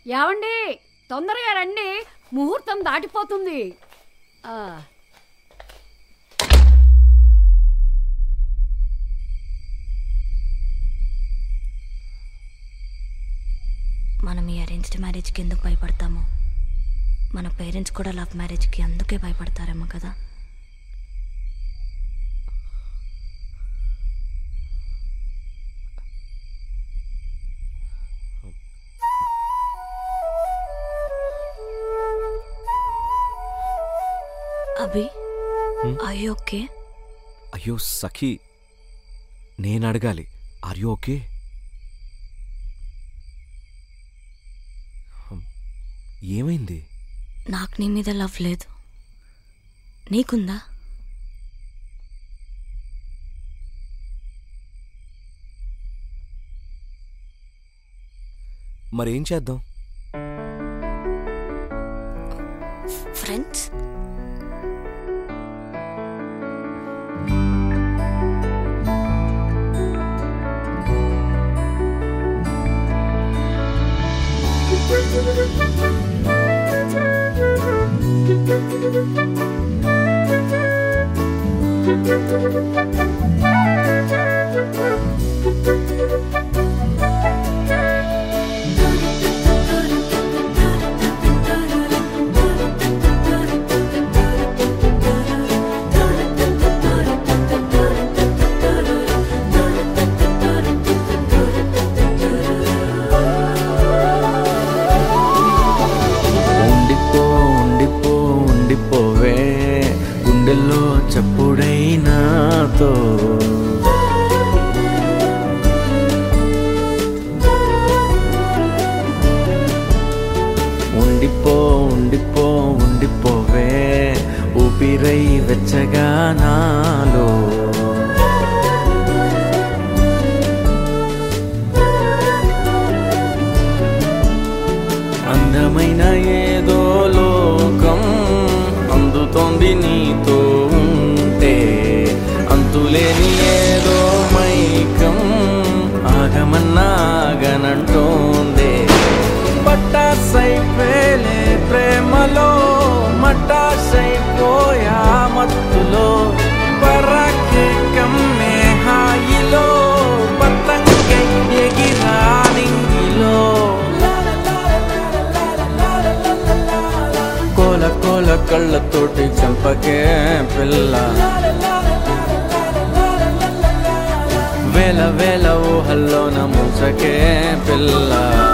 ఏవండి, తొందరగా రండి, ముహూర్తం దాటిపోతుంది. మనం ఈ అరేంజ్డ్ మ్యారేజ్కి ఎందుకు భయపడతామో మన పేరెంట్స్ కూడా లవ్ మ్యారేజ్కి అందుకే భయపడతారేమో కదా. Abhi, are you okay? అయ్యో సఖీ, నేను అడగాలి, ఆర్ యు ఓకే? ఏమైంది? నాకు నీ మీద లవ్ లేదు, నీకుందా? మరేం చేద్దాం? ఫ్రెండ్స్? గుండెల్లో చప్పుడైనాతో ఉండిపో ఉండిపో ఉండిపోవే, ఊపిరై వెచ్చగా నాలో. అందమైన ఏదో లోకం అందుతోంది నీతో ఉంటే, అంతులేని ఏదో మైకం ఆగమన్నాగనంటోందే. పట్టాసైపోలే ప్రేమలో, మట్టాసైపోయా మత్తులో, పరాకే కమ్మే హాయిలో, పతంగై ఎగిరా నింగిలో. కోల కోల కళ్ళతోటి చంపకే పిల్ల, వేల వేల ఊహల్లోన ముంచకే పిల్ల.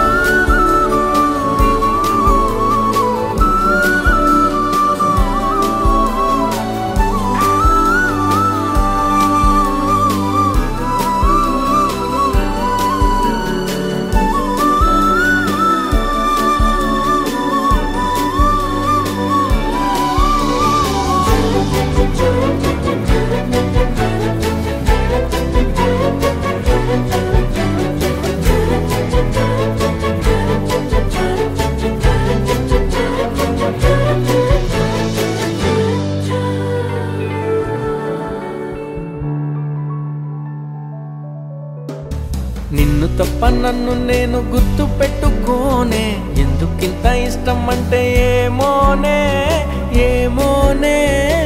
నిన్ను తప్ప నన్ను నేను గుర్తు పెట్టుకోనే, ఎందుకింత ఇష్టం అంటే ఏమోనే ఏమోనే.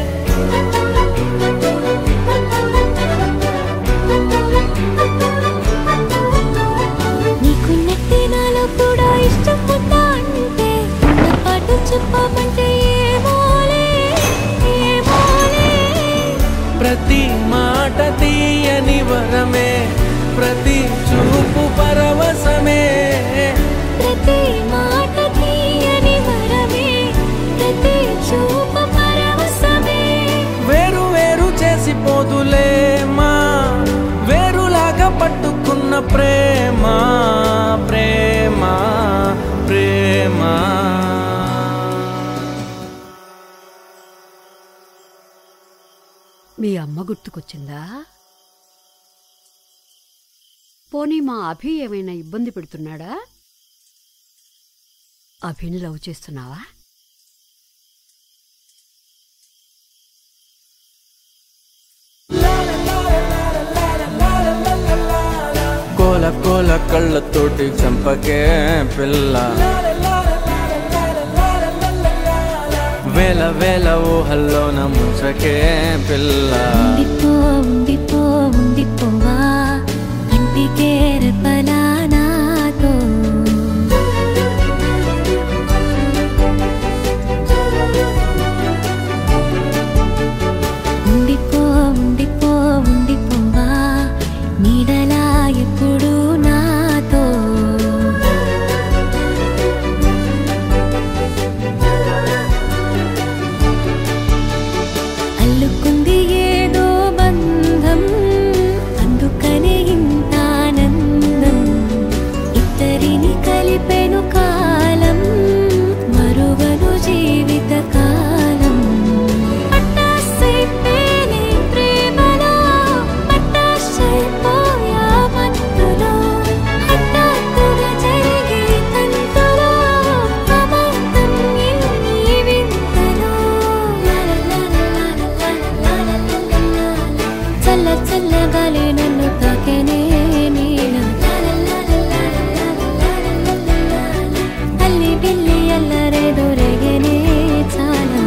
నీకు నెట్టి నాలో కూడా ఇష్టం ఉందా అంటే, పాటు చెప్పమంటే ఏమోలే ఏమోలే. ప్రతి మాట తీయని వరమే, ప్రతి చూపు పరవశమే, ప్రతి మాట తీయని వరమే, ప్రతి చూపు పరవశమే. వేరు వేరు చేసిపోదులే మా, వేరులాగా పట్టుకున్న ప్రేమ ప్రేమ ప్రేమ. మీ అమ్మ గుర్తుకొచ్చిందా? పోనీ మా అభి ఏమైనా ఇబ్బంది పెడుతున్నాడా? అభిని లవ్ చేస్తున్నావా? కోల కోల కళ్ళతోటి చంపకే పిల్ల, వేల వేల ఊహల్లోన ముంచకే పిల్ల. ఉండిపో ఉండిపో ఉండిపోవా ఇంటికే రెప్పలా నాతో. ఉండిపో ఉండిపో ఉండిపోవా నీడలా ఎప్పుడు నాతో. అల్లుకుంది ఏదో బంధం అందుకనే ఇంత ఆనందం. ఇద్దరిని కలిపెను కాలం మరువను జీవిత కాలం. పట్టాసైపోయిని ప్రేమలో పట్టాసైపోయా మత్తులో. హఠాత్తుగా జరిగే తంతులో అబద్ధం ఇన్ని వింతలో. చల్ల చల్లగాలి నన్ను తాకెనే నీల. అల్లి బిల్లి అల్లరేదో రేగనే చాలా.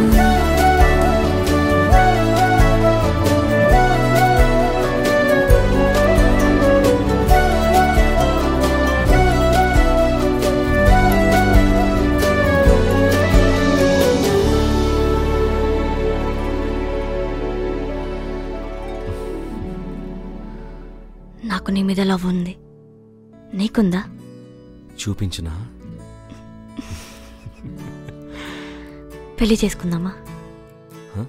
నాకు నీ మీద లవ్ ఉంది, నీకుందా? చూపించినా? పెళ్లి చేసుకుందామా? హ?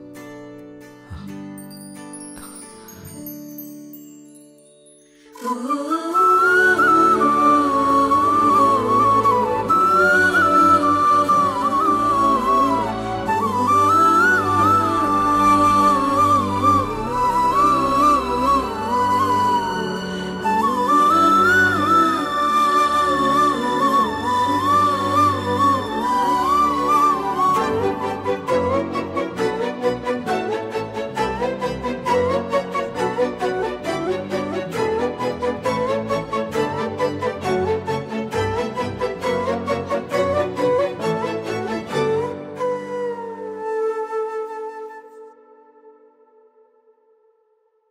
ఓ